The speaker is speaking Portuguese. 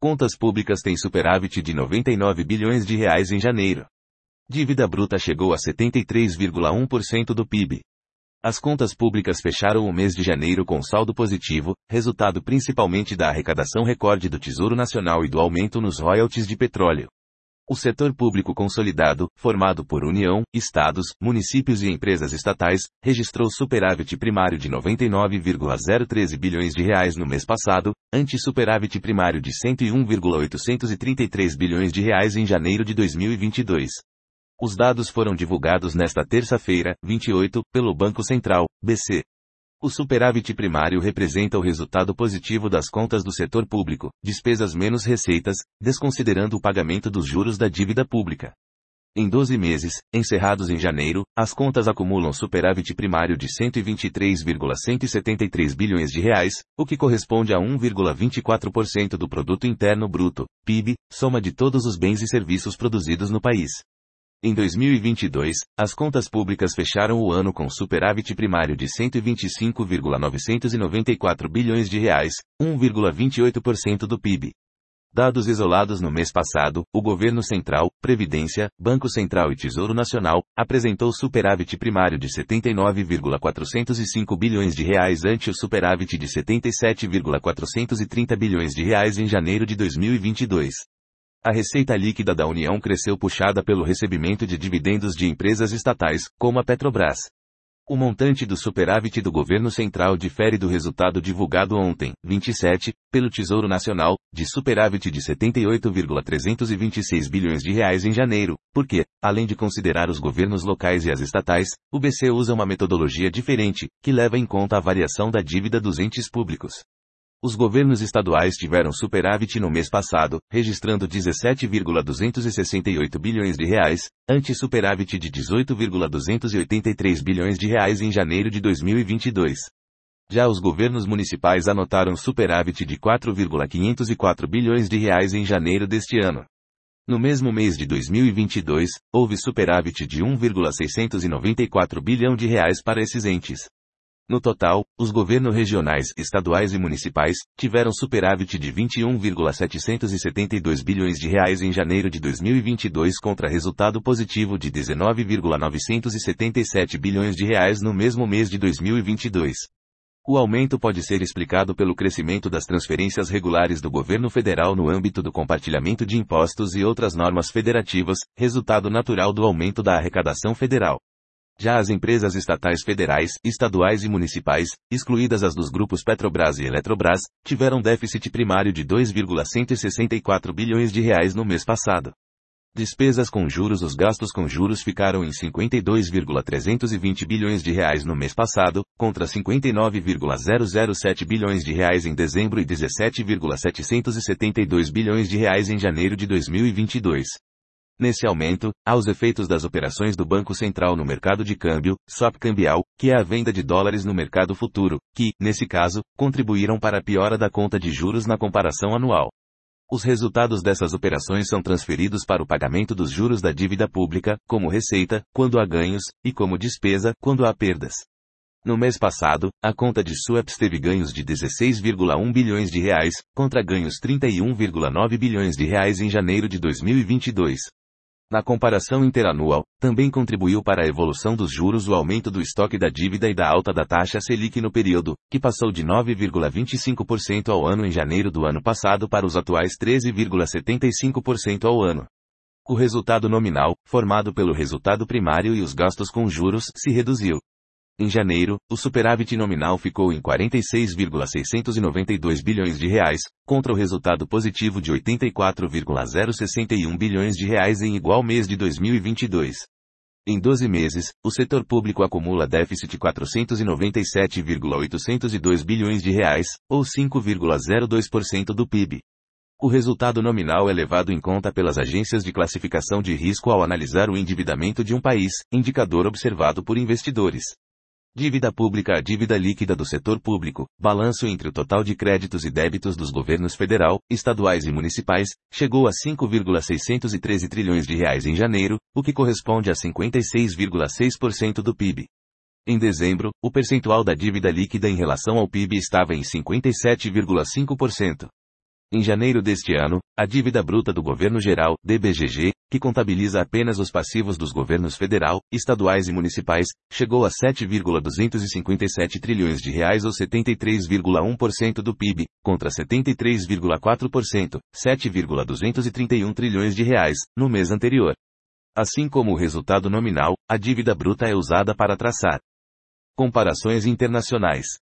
Contas públicas têm superávit de 99 bilhões de reais em janeiro. Dívida bruta chegou a 73,1% do PIB. As contas públicas fecharam o mês de janeiro com saldo positivo, resultado principalmente da arrecadação recorde do Tesouro Nacional e do aumento nos royalties de petróleo. O setor público consolidado, formado por União, Estados, municípios e empresas estatais, registrou superávit primário de 99,013 bilhões de reais no mês passado, ante superávit primário de 101,833 bilhões de reais em janeiro de 2022. Os dados foram divulgados nesta terça-feira, 28, pelo Banco Central, BC. O superávit primário representa o resultado positivo das contas do setor público, despesas menos receitas, desconsiderando o pagamento dos juros da dívida pública. Em 12 meses, encerrados em janeiro, as contas acumulam superávit primário de 123,173 bilhões de reais, o que corresponde a 1,24% do produto interno bruto, PIB, soma de todos os bens e serviços produzidos no país. Em 2022, as contas públicas fecharam o ano com superávit primário de 125,994 bilhões de reais, 1,28% do PIB. Dados isolados no mês passado, o Governo Central, Previdência, Banco Central e Tesouro Nacional, apresentou superávit primário de 79,405 bilhões de reais ante o superávit de 77,430 bilhões de reais em janeiro de 2022. A receita líquida da União cresceu puxada pelo recebimento de dividendos de empresas estatais, como a Petrobras. O montante do superávit do governo central difere do resultado divulgado ontem, 27, pelo Tesouro Nacional, de superávit de 78,326 bilhões de reais em janeiro, porque, além de considerar os governos locais e as estatais, o BC usa uma metodologia diferente, que leva em conta a variação da dívida dos entes públicos. Os governos estaduais tiveram superávit no mês passado, registrando 17,268 bilhões de reais, ante superávit de 18,283 bilhões de reais em janeiro de 2022. Já os governos municipais anotaram superávit de 4,504 bilhões de reais em janeiro deste ano. No mesmo mês de 2022, houve superávit de 1,694 bilhão de reais para esses entes. No total, os governos regionais, estaduais e municipais tiveram superávit de 21,772 bilhões de reais em janeiro de 2022 contra resultado positivo de 19,977 bilhões de reais no mesmo mês de 2022. O aumento pode ser explicado pelo crescimento das transferências regulares do governo federal no âmbito do compartilhamento de impostos e outras normas federativas, resultado natural do aumento da arrecadação federal. Já as empresas estatais federais, estaduais e municipais, excluídas as dos grupos Petrobras e Eletrobras, tiveram déficit primário de 2,164 bilhões de reais no mês passado. Despesas com juros. Os gastos com juros ficaram em 52,320 bilhões de reais no mês passado, contra 59,007 bilhões de reais em dezembro e 17,772 bilhões de reais em janeiro de 2022. Nesse aumento, há os efeitos das operações do Banco Central no mercado de câmbio, swap cambial, que é a venda de dólares no mercado futuro, que, nesse caso, contribuíram para a piora da conta de juros na comparação anual. Os resultados dessas operações são transferidos para o pagamento dos juros da dívida pública, como receita, quando há ganhos, e como despesa, quando há perdas. No mês passado, a conta de swaps teve ganhos de 16,1 bilhões de reais, contra ganhos 31,9 bilhões de reais em janeiro de 2022. Na comparação interanual, também contribuiu para a evolução dos juros o aumento do estoque da dívida e da alta da taxa Selic no período, que passou de 9,25% ao ano em janeiro do ano passado para os atuais 13,75% ao ano. O resultado nominal, formado pelo resultado primário e os gastos com juros, se reduziu. Em janeiro, o superávit nominal ficou em 46,692 bilhões de reais, contra o resultado positivo de 84,061 bilhões de reais em igual mês de 2022. Em 12 meses, o setor público acumula déficit de 497,802 bilhões de reais, ou 5,02% do PIB. O resultado nominal é levado em conta pelas agências de classificação de risco ao analisar o endividamento de um país, indicador observado por investidores. Dívida pública. A dívida líquida do setor público, balanço entre o total de créditos e débitos dos governos federal, estaduais e municipais, chegou a 5,613 trilhões de reais em janeiro, o que corresponde a 56,6% do PIB. Em dezembro, o percentual da dívida líquida em relação ao PIB estava em 57,5%. Em janeiro deste ano, a dívida bruta do Governo Geral, DBGG, que contabiliza apenas os passivos dos governos federal, estaduais e municipais, chegou a 7,257 trilhões de reais ou 73,1% do PIB, contra 73,4%, 7,231 trilhões de reais, no mês anterior. Assim como o resultado nominal, a dívida bruta é usada para traçar comparações internacionais.